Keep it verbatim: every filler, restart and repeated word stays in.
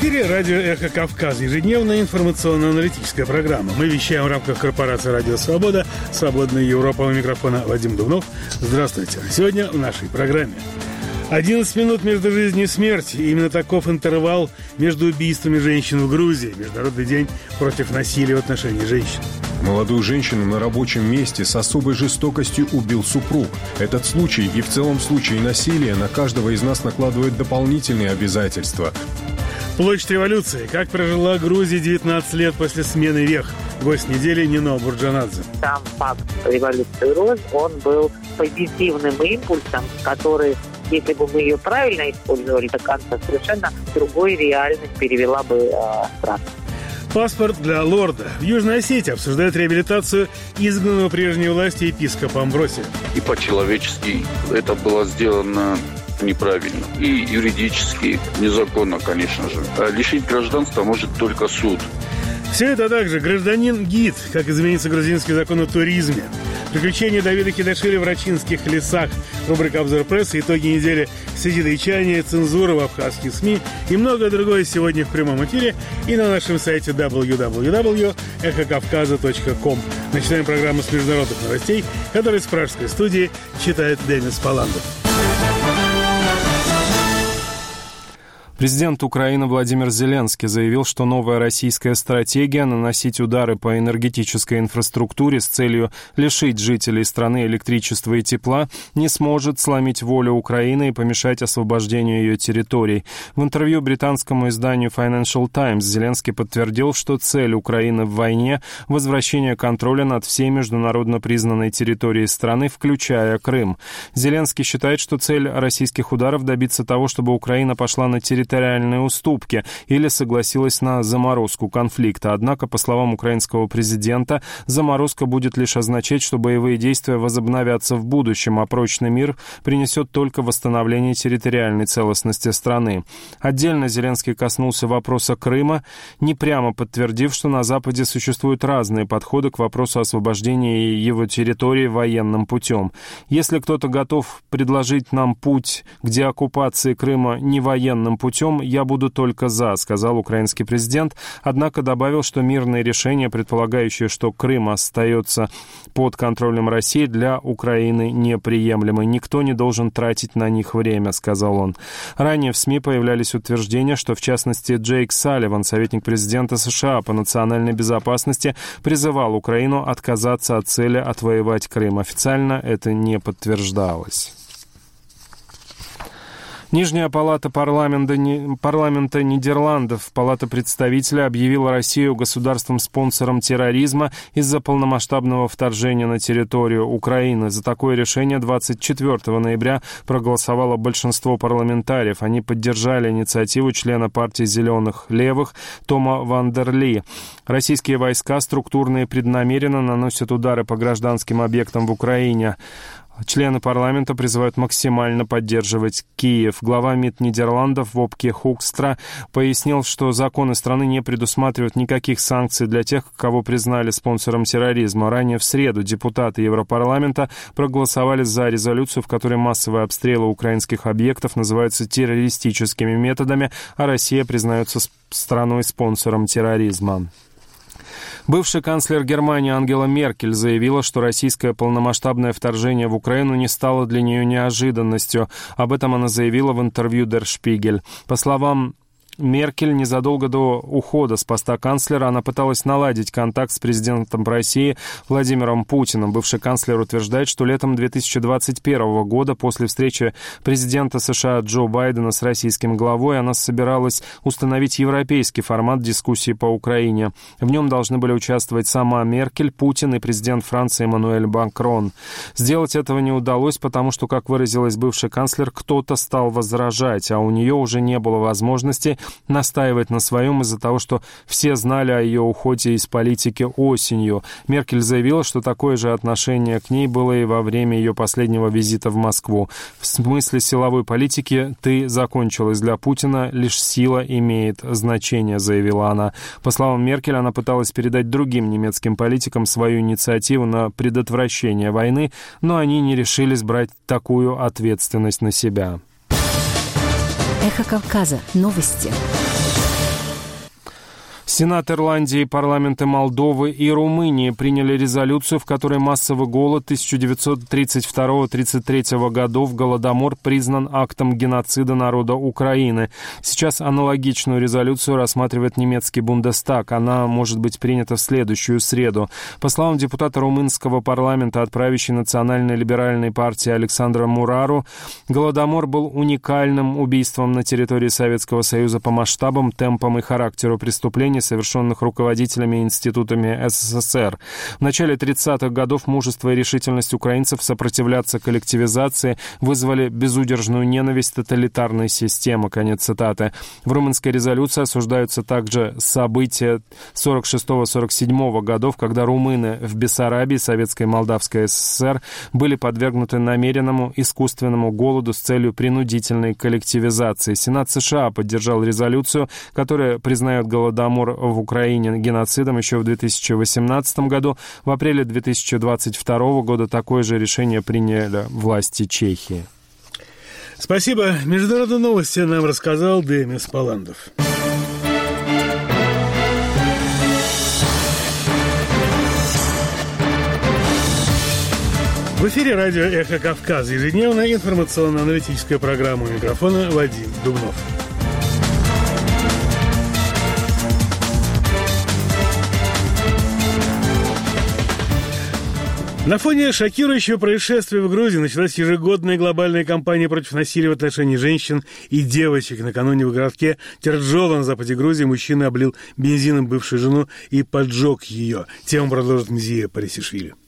эфире радио «Эхо Кавказа», ежедневная информационно-аналитическая программа. Мы вещаем в рамках корпорации «Радио Свобода», «Свободная Европа». У микрофона Вадим Дубнов. Здравствуйте. Сегодня в нашей программе одиннадцать минут между жизнью и смертью. Именно таков интервал между убийствами женщин в Грузии. Международный день против насилия в отношении женщин. Молодую женщину на рабочем месте с особой жестокостью убил супруг. Этот случай и в целом случай насилия на каждого из нас накладывает дополнительные обязательства. Площадь революции. Как прожила Грузия девятнадцать лет после смены вех? Гость недели Нино Бурджанадзе. Сам факт революции роз, он был позитивным импульсом, который, если бы мы ее правильно использовали до конца, совершенно другой реальность перевела бы э, страну. Паспорт для лорда. В Южной Осетии обсуждают реабилитацию изгнанного прежней власти епископа Амвросия. И по-человечески это было сделано неправильно. И юридически незаконно, конечно же. А лишить гражданства может только суд. Все это также гражданин-гид, как изменится грузинский закон о туризме. Приключения Давида Хидашвили в Рачинских лесах. Рубрика «Обзор прессы», итоги недели сидячания, цензура в абхазских СМИ и многое другое сегодня в прямом эфире и на нашем сайте дабл ю дабл ю дабл ю точка эхо кавказа точка ком. Начинаем программу с международных новостей, которую с пражской студии читает Денис Паландов. Президент Украины Владимир Зеленский заявил, что новая российская стратегия наносить удары по энергетической инфраструктуре с целью лишить жителей страны электричества и тепла не сможет сломить волю Украины и помешать освобождению ее территорий. В интервью британскому изданию Financial Times Зеленский подтвердил, что цель Украины в войне – возвращение контроля над всей международно признанной территорией страны, включая Крым. Зеленский считает, что цель российских ударов – добиться того, чтобы Украина пошла на территорию территориальные уступки или согласилась на заморозку конфликта. Однако, по словам украинского президента, заморозка будет лишь означать, что боевые действия возобновятся в будущем, а прочный мир принесет только восстановление территориальной целостности страны. Отдельно Зеленский коснулся вопроса Крыма, не прямо подтвердив, что на Западе существуют разные подходы к вопросу освобождения его территории военным путем. Если кто-то готов предложить нам путь к деоккупации Крыма не военным путем, я буду только за, сказал украинский президент, однако добавил, что мирные решения, предполагающие, что Крым остается под контролем России, для Украины неприемлемы. Никто не должен тратить на них время, сказал он. Ранее в СМИ появлялись утверждения, что в частности Джейк Салливан, советник президента США по национальной безопасности, призывал Украину отказаться от цели отвоевать Крым. Официально это не подтверждалось. Нижняя палата парламента, парламента Нидерландов, Палата представителей, объявила Россию государством-спонсором терроризма из-за полномасштабного вторжения на территорию Украины. За такое решение двадцать четвёртого ноября проголосовало большинство парламентариев. Они поддержали инициативу члена партии «Зеленых левых» Тома Вандерли. Российские войска структурно и преднамеренно наносят удары по гражданским объектам в Украине. Члены парламента призывают максимально поддерживать Киев. Глава МИД Нидерландов Вопке Хукстра пояснил, что законы страны не предусматривают никаких санкций для тех, кого признали спонсором терроризма. Ранее в среду депутаты Европарламента проголосовали за резолюцию, в которой массовые обстрелы украинских объектов называются террористическими методами, а Россия признается страной-спонсором терроризма. Бывший канцлер Германии Ангела Меркель заявила, что российское полномасштабное вторжение в Украину не стало для нее неожиданностью. Об этом она заявила в интервью Der Spiegel. По словам Меркель, незадолго до ухода с поста канцлера она пыталась наладить контакт с президентом России Владимиром Путиным. Бывший канцлер утверждает, что летом две тысячи двадцать первого года после встречи президента США Джо Байдена с российским главой она собиралась установить европейский формат дискуссии по Украине. В нем должны были участвовать сама Меркель, Путин и президент Франции Эммануэль Макрон. Сделать этого не удалось, потому что, как выразилась бывший канцлер, кто-то стал возражать, а у нее уже не было возможности настаивать на своем из-за того, что все знали о ее уходе из политики осенью. Меркель заявила, что такое же отношение к ней было и во время ее последнего визита в Москву. В смысле силовой политики «ты закончилась для Путина, лишь сила имеет значение», заявила она. По словам Меркель, она пыталась передать другим немецким политикам свою инициативу на предотвращение войны, но они не решились брать такую ответственность на себя. Эхо Кавказа. Новости. Сенат Ирландии, парламенты Молдовы и Румынии приняли резолюцию, в которой массовый голод тысяча девятьсот тридцать второго — тридцать третьего годов, Голодомор, признан актом геноцида народа Украины. Сейчас аналогичную резолюцию рассматривает немецкий Бундестаг. Она может быть принята в следующую среду. По словам депутата румынского парламента от правящей национальной либеральной партии Александра Мурару, Голодомор был уникальным убийством на территории Советского Союза по масштабам, темпам и характеру преступлений, совершенных руководителями и институтами СССР. В начале тридцатых годов мужество и решительность украинцев сопротивляться коллективизации вызвали безудержную ненависть тоталитарной системы. Конец цитаты. В румынской резолюции осуждаются также события сорок шестого — сорок седьмого годов, когда румыны в Бессарабии, Советской Молдавской ССР, были подвергнуты намеренному искусственному голоду с целью принудительной коллективизации. Сенат США поддержал резолюцию, которая признает Голодомор в Украине геноцидом еще в две тысячи восемнадцатом году. В апреле две тысячи двадцать второго года такое же решение приняли власти Чехии. Спасибо. Международные новости нам рассказал Демис Паландов. В эфире радио «Эхо Кавказа». Ежедневная информационно-аналитическая программа. У микрофона Вадим Дубнов. На фоне шокирующего происшествия в Грузии началась ежегодная глобальная кампания против насилия в отношении женщин и девочек. Накануне в городке Терджола на западе Грузии мужчина облил бензином бывшую жену и поджег ее. Тему продолжит Мзия Парисишвили.